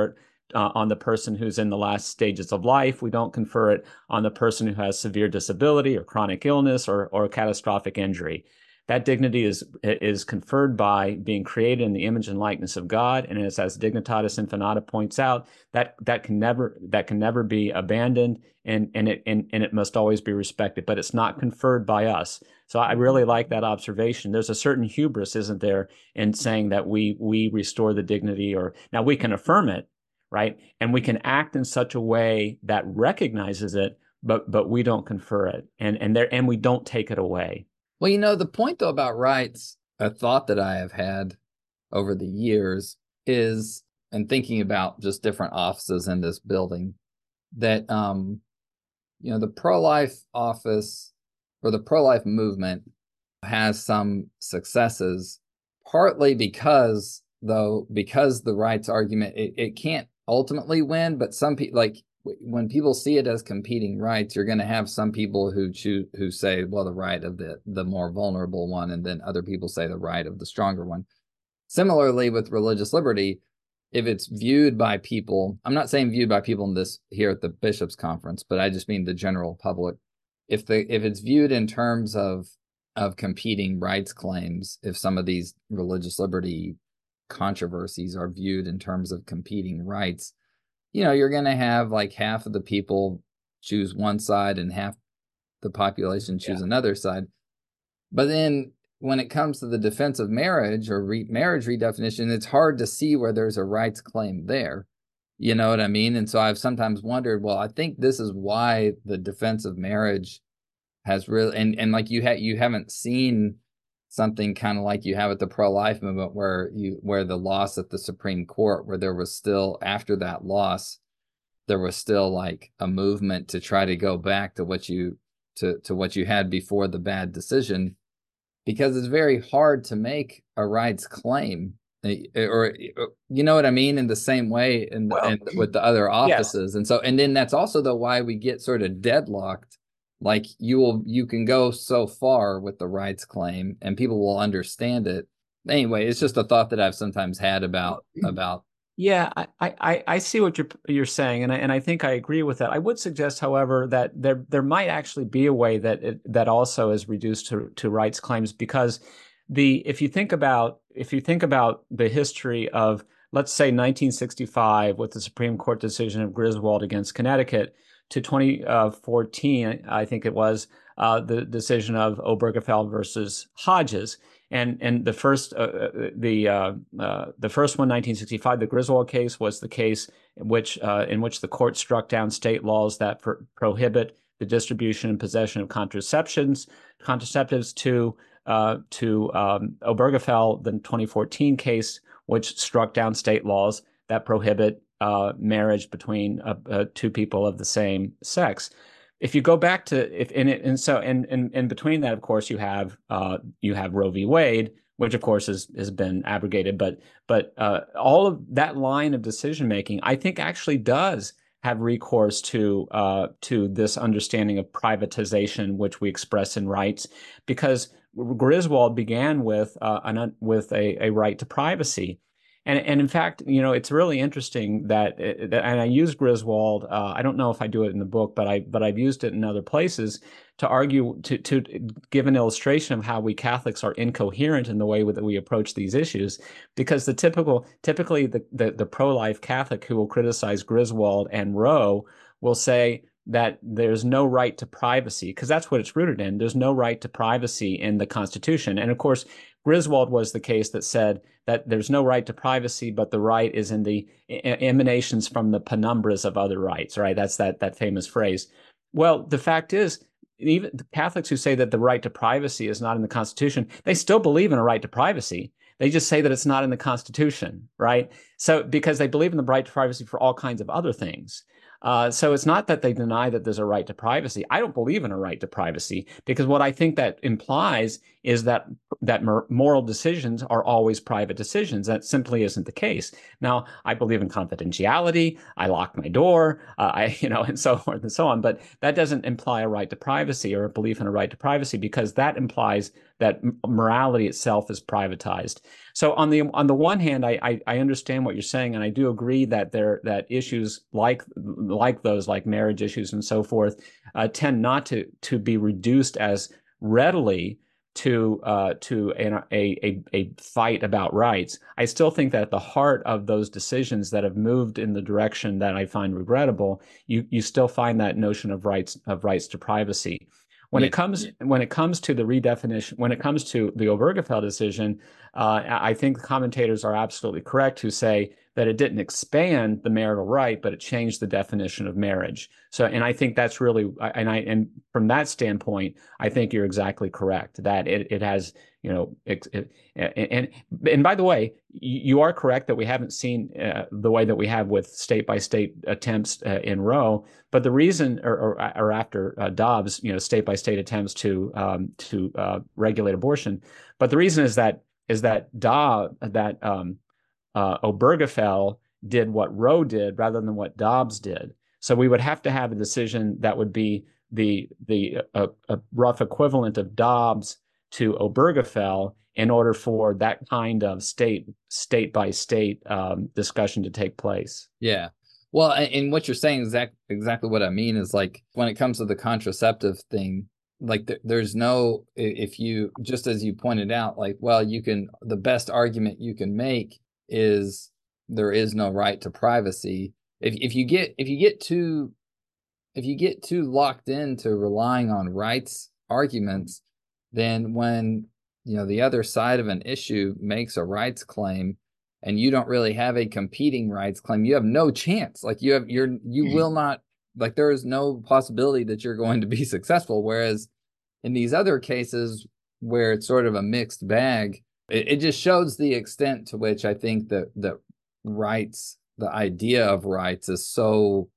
uh, on the person who's in the last stages of life. We don't confer it on the person who has severe disability or chronic illness or, or catastrophic injury. That dignity is is conferred by being created in the image and likeness of God, and as, as Dignitatis Infinita points out, that that can never that can never be abandoned, and and it and, and it must always be respected. But it's not conferred by us. So I really like that observation. There's a certain hubris, isn't there, in saying that we we restore the dignity, or now we can affirm it, right, and we can act in such a way that recognizes it, but but we don't confer it, and and there and we don't take it away. Well, you know, the point, though, about rights, a thought that I have had over the years is, and thinking about just different offices in this building, that, um, you know, the pro-life office or the pro-life movement has some successes, partly because, though, because the rights argument, it, it can't ultimately win, but some people, like, when people see it as competing rights, you're going to have some people who choose who say, well, the right of the the more vulnerable one, and then other people say the right of the stronger one. Similarly, with religious liberty, if it's viewed by people, I'm not saying viewed by people in this here at the Bishops' Conference, but I just mean the general public. If the if it's viewed in terms of of competing rights claims, if some of these religious liberty controversies are viewed in terms of competing rights, you know, you're going to have like half of the people choose one side and half the population choose yeah. another side. But then when it comes to the defense of marriage or re- marriage redefinition, it's hard to see where there's a rights claim there. You know what I mean? And so I've sometimes wondered, well, I think this is why the defense of marriage has really, and, and like you ha- you haven't seen something kind of like you have at the pro-life movement, where you where the loss at the Supreme Court, where there was still, after that loss, there was still like a movement to try to go back to what you to to what you had before the bad decision, because it's very hard to make a rights claim, or you know what I mean, in the same way in, well, in with the other offices. Yes. And so, and then that's also the why we get sort of deadlocked. Like you will, you can go so far with the rights claim, and people will understand it. Anyway, it's just a thought that I've sometimes had about about. Yeah, I I, I see what you're you're saying, and I, and I think I agree with that. I would suggest, however, that there there might actually be a way that it, that also is reduced to to rights claims, because the if you think about if you think about the history of, let's say, nineteen sixty-five with the Supreme Court decision of Griswold against Connecticut, to twenty fourteen, I think it was, uh, the decision of Obergefell versus Hodges, and and the first uh, the uh, uh, the first one, nineteen sixty-five, the Griswold case, was the case in which uh, in which the court struck down state laws that pro- prohibit the distribution and possession of contraceptions contraceptives. To uh, to um, Obergefell, the twenty fourteen case, which struck down state laws that prohibit Uh, marriage between uh, uh, two people of the same sex. If you go back to if in it and so and in, in between that, of course, you have uh, you have Roe v. Wade, which of course has has been abrogated, but but uh, all of that line of decision making, I think, actually does have recourse to uh, to this understanding of privatization, which we express in rights, because Griswold began with uh, an with a, a right to privacy. And, and in fact, you know, it's really interesting that, that and I use Griswold. Uh, I don't know if I do it in the book, but I but I've used it in other places to argue to to give an illustration of how we Catholics are incoherent in the way that we approach these issues. Because the typical, typically the the, the pro-life Catholic who will criticize Griswold and Roe will say that there's no right to privacy, because that's what it's rooted in. There's no right to privacy in the Constitution, and of course, Griswold was the case that said that there's no right to privacy, but the right is in the emanations from the penumbras of other rights, right? That's that that famous phrase. Well, the fact is, even the Catholics who say that the right to privacy is not in the Constitution, they still believe in a right to privacy. They just say that it's not in the Constitution, right? So because they believe in the right to privacy for all kinds of other things. Uh, so it's not that they deny that there's a right to privacy. I don't believe in a right to privacy, because what I think that implies is that that moral decisions are always private decisions. That simply isn't the case. Now, I believe in confidentiality. I lock my door, uh, I, you know, and so forth and so on. But that doesn't imply a right to privacy or a belief in a right to privacy, because that implies that morality itself is privatized. So on the on the one hand, I, I I understand what you're saying, and I do agree that there that issues like like those, like marriage issues and so forth, uh, tend not to to be reduced as readily to uh, to a, a a fight about rights. I still think that at the heart of those decisions that have moved in the direction that I find regrettable, you you still find that notion of rights of rights to privacy. When Yeah. it comes when it comes to the redefinition, when it comes to the Obergefell decision, uh, I think commentators are absolutely correct who say that it didn't expand the marital right, but it changed the definition of marriage. So, and I think that's really, and I, and from that standpoint, I think you're exactly correct that it it has, you know, it, it, and and by the way, you are correct that we haven't seen uh, the way that we have with state by state attempts uh, in Roe. But the reason, or, or, or after uh, Dobbs, you know, state by state attempts to um, to uh, regulate abortion. But the reason is that is that Dobbs that um, uh, Obergefell did what Roe did rather than what Dobbs did. So we would have to have a decision that would be the the uh, a rough equivalent of Dobbs to Obergefell in order for that kind of state state by state um, discussion to take place. Yeah. Well, and what you're saying is exact, exactly what I mean is like when it comes to the contraceptive thing, like th- there's no, if you, just as you pointed out, like, well, you can, the best argument you can make is there is no right to privacy. If if you get, if you get too, if you get too locked into relying on rights arguments, then when, you know, the other side of an issue makes a rights claim, and you don't really have a competing rights claim, you have no chance. Like you have, you're, you will not, like there is no possibility that you're going to be successful. Whereas in these other cases where it's sort of a mixed bag, it, it just shows the extent to which I think that the rights, the idea of rights is so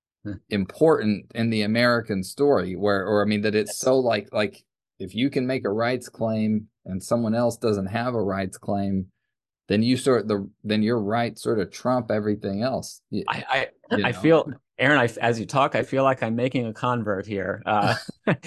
important in the American story where, or I mean, that it's so like, like if you can make a rights claim and someone else doesn't have a rights claim, then you sort the then your rights sort of trump everything else. I I, I feel, Aaron, I, as you talk, I feel like I'm making a convert here. Uh,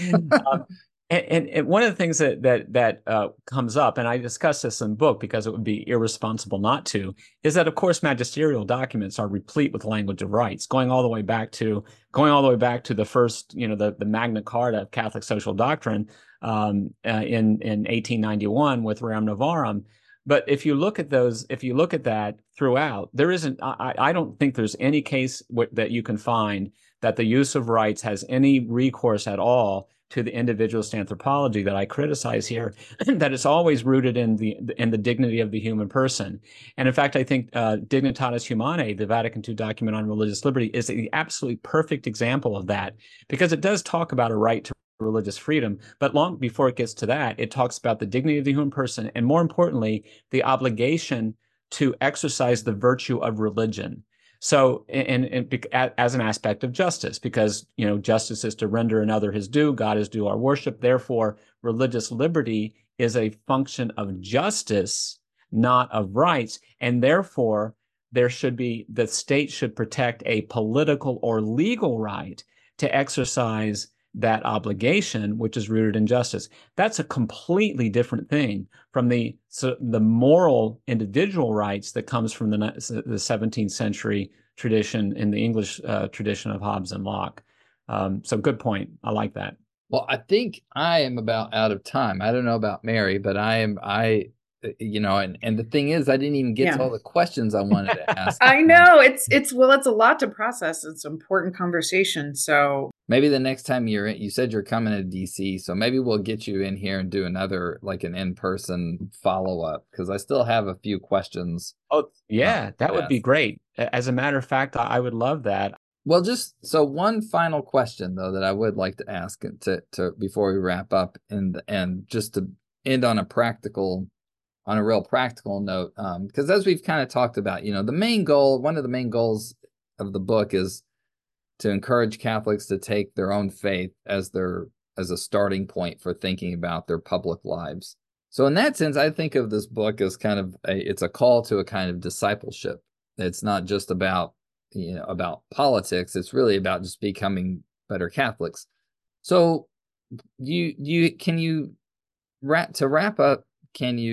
um, and, and, and one of the things that that that uh, comes up, and I discuss this in the book because it would be irresponsible not to, is that of course magisterial documents are replete with language of rights, going all the way back to going all the way back to the first, you know, the the Magna Carta of Catholic social doctrine um, uh, in in eighteen ninety-one with Rerum Novarum. But if you look at those, if you look at that throughout, there isn't, I, I don't think there's any case w- that you can find that the use of rights has any recourse at all to the individualist anthropology that I criticize here, that it's always rooted in the in the dignity of the human person. And in fact, I think uh, Dignitatis Humanae, the Vatican two document on religious liberty, is the absolutely perfect example of that, because it does talk about a right to religious freedom, but long before it gets to that, it talks about the dignity of the human person, and more importantly, the obligation to exercise the virtue of religion. So, and, and as an aspect of justice, because, you know, justice is to render another his due, God is due our worship. Therefore, religious liberty is a function of justice, not of rights, and therefore there should be, the state should protect a political or legal right to exercise that obligation, which is rooted in justice. That's a completely different thing from the so the moral individual rights that comes from the, the seventeenth century tradition in the English uh, tradition of Hobbes and Locke. Um, so good point. I like that. Well, I think I am about out of time. I don't know about Mary, but I am, I, you know, and, and the thing is, I didn't even get yeah. to all the questions I wanted to ask. I know it's, it's, well, it's a lot to process. It's an important conversation. So maybe the next time you're in, you said you're coming to D C, so maybe we'll get you in here and do another, like an in-person follow-up, because I still have a few questions. Oh, yeah, that would be great. As a matter of fact, I would love that. Well, just so one final question, though, that I would like to ask to, to before we wrap up, and and just to end on a practical, on a real practical note, um, because as we've kind of talked about, you know, the main goal, one of the main goals of the book is to encourage Catholics to take their own faith as their as a starting point for thinking about their public lives. So in that sense, I think of this book as kind of a, it's a call to a kind of discipleship. It's not just about, you know, about politics. It's really about just becoming better Catholics. So you you can you wrap to wrap up, can you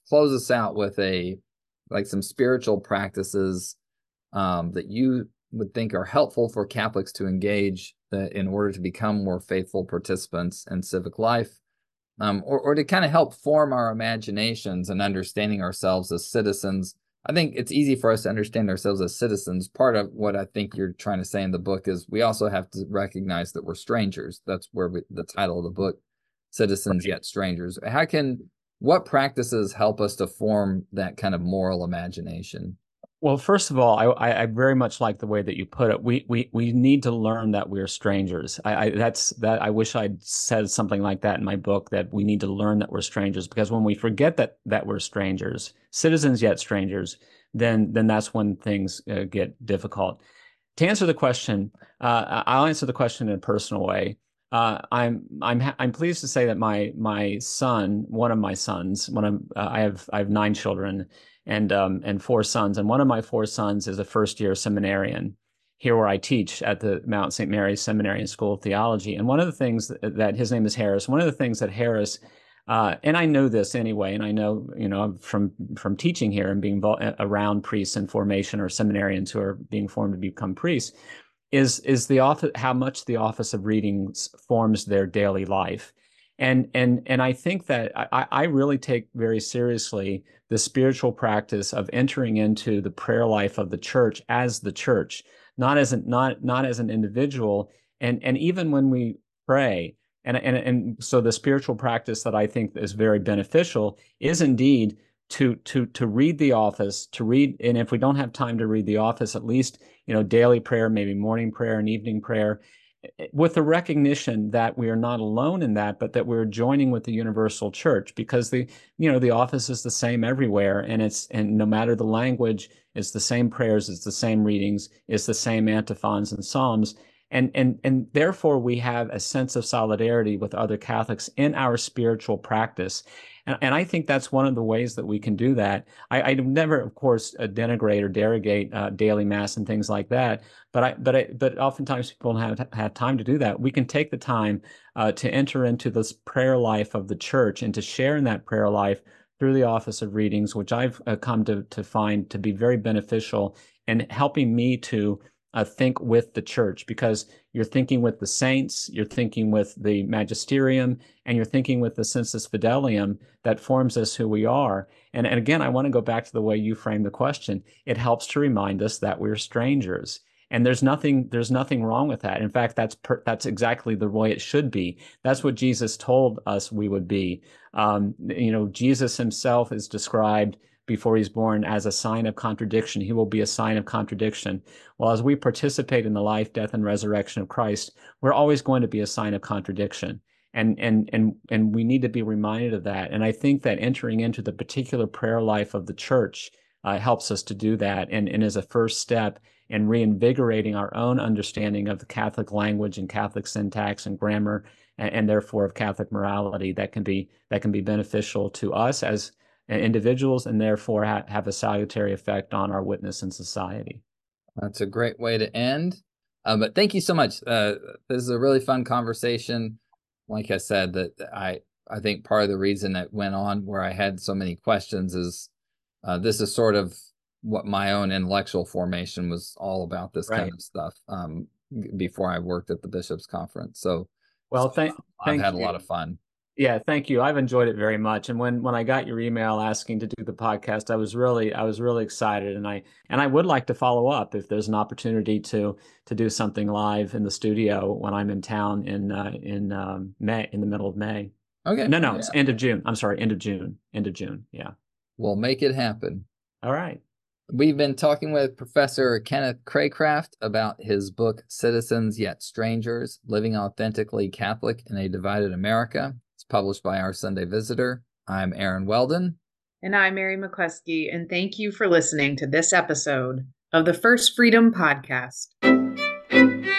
close us out with a like some spiritual practices um, that you would think are helpful for Catholics to engage uh, in order to become more faithful participants in civic life, um, or, or to kind of help form our imaginations and understanding ourselves as citizens. I think it's easy for us to understand ourselves as citizens. Part of what I think you're trying to say in the book is we also have to recognize that we're strangers. That's where we, the title of the book, Citizens Yet Strangers. How can, what practices help us to form that kind of moral imagination? Well, first of all, I, I very much like the way that you put it. We we we need to learn that we're strangers. I, I that's that. I wish I'd said something like that in my book. That we need to learn that we're strangers, because when we forget that that we're strangers, citizens yet strangers, then then that's when things uh, get difficult. To answer the question, uh, I'll answer the question in a personal way. Uh, I'm I'm I'm pleased to say that my my son, one of my sons, one of uh, I have I have nine children and um, and four sons, and one of my four sons is a first year seminarian here where I teach at the Mount Saint Mary's Seminary and School of Theology. And one of the things that, that his name is Harris. One of the things that Harris uh, and I know this anyway, and I know you know from from teaching here and being around priests in formation or seminarians who are being formed to become priests, is is the office, how much the office of readings forms their daily life. And and and I think that I, I really take very seriously the spiritual practice of entering into the prayer life of the church as the church, not as an, not not as an individual. And and even when we pray, and and and so the spiritual practice that I think is very beneficial is indeed to to to read the office, to read, and if we don't have time to read the office, at least you know daily prayer, maybe morning prayer and evening prayer, with the recognition that we are not alone in that, but that we're joining with the universal church, because the you know the office is the same everywhere, and it's and no matter the language, it's the same prayers, it's the same readings, it's the same antiphons and psalms, and and and therefore we have a sense of solidarity with other Catholics in our spiritual practice. And, and I think that's one of the ways that we can do that. I, I never, of course, uh, denigrate or derogate uh, daily mass and things like that. But I, but I, but oftentimes people don't have have time to do that. We can take the time uh, to enter into this prayer life of the church and to share in that prayer life through the office of readings, which I've uh, come to to find to be very beneficial in helping me to uh, think with the church, because you're thinking with the saints, you're thinking with the magisterium, and you're thinking with the sensus fidelium that forms us who we are. And, and again, I want to go back to the way you framed the question. It helps to remind us that we're strangers. And there's nothing there's nothing wrong with that. In fact, that's per, that's exactly the way it should be. That's what Jesus told us we would be. Um, you know, Jesus himself is described before he's born as a sign of contradiction. He will be a sign of contradiction. Well, as we participate in the life, death, and resurrection of Christ, we're always going to be a sign of contradiction. And and and and we need to be reminded of that. And I think that entering into the particular prayer life of the church uh, helps us to do that, and, and is a first step in reinvigorating our own understanding of the Catholic language and Catholic syntax and grammar, and, and therefore of Catholic morality that can be that can be beneficial to us as individuals, and therefore ha- have a salutary effect on our witness in society. That's a great way to end. Uh, but thank you so much. Uh, this is a really fun conversation. Like I said, that I I think part of the reason it went on where I had so many questions is uh, this is sort of what my own intellectual formation was all about, this right. kind of stuff um, before I worked at the Bishops' Conference. So, well, thank, so I've thank had you. a lot of fun. Yeah, thank you. I've enjoyed it very much. And when when I got your email asking to do the podcast, I was really I was really excited, and I and I would like to follow up if there's an opportunity to to do something live in the studio when I'm in town in uh, in um, May, in the middle of May. Okay. No, no, yeah. it's end of June. I'm sorry, end of June. End of June. Yeah. We'll make it happen. All right. We've been talking with Professor Kenneth Cracraft about his book, Citizens Yet Strangers, Living Authentically Catholic in a Divided America. It's published by Our Sunday Visitor. I'm Aaron Weldon. And I'm Mary McCluskey, and thank you for listening to this episode of the First Freedom Podcast.